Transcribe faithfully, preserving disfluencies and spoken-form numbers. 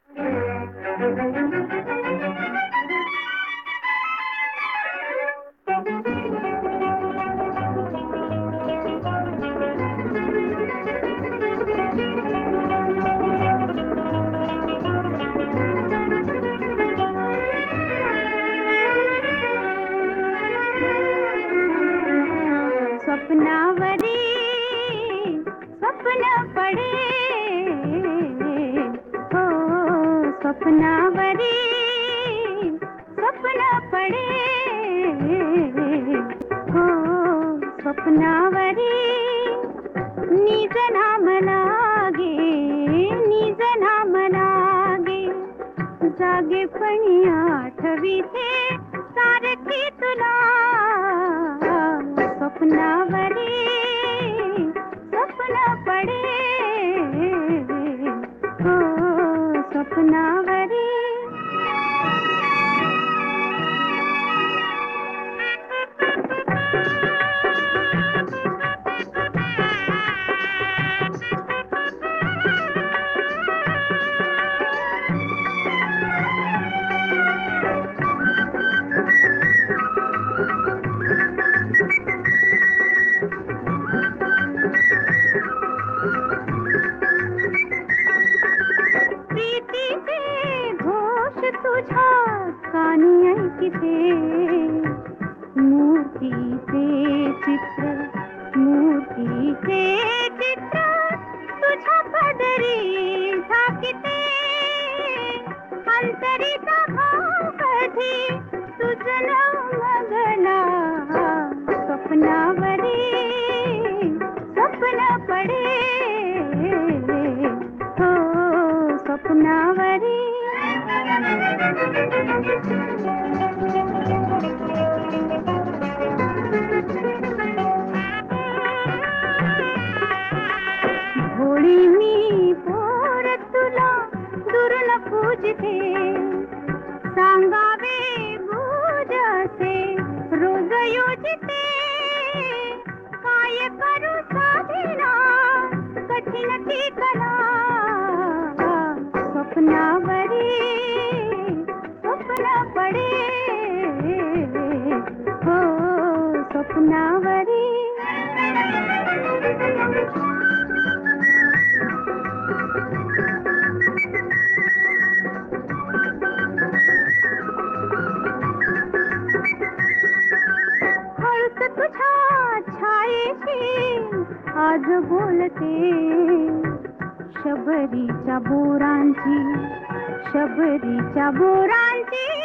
स्वप्नावरी स्वप्न पडे हो, स्वप्नावरी स्वप्न पडे हो, स्वप्नावरी निज नाम लागे, निज नाम लागे, जागेपणी आठवीते सारखी तुला. स्वप्नावरी स्वप्न पडे हो, स्वप्नावरी. तुझ्या कानी ऐकिते मूर्तीचे चित्र, मूर्तीचे चित्र तुझ्या पदरी झाकिते. अंतरीचा भाव कधी तुझं मगला. स्वप्नावरी स्वप्न पडे हो, स्वप्नावरी. भोळी मी पोर तुला दुरून पूजते, सांगावे पूज असे रोज योजिते. काय करू साधिना कठीण ती कला. स्वप्नावरी स्वप्न पडे हो, स्वप्नावरी. हळूच तुझ्या छायेशी आज बोलते, शबरीच्या बोरांची, शबरीच्या बोरांची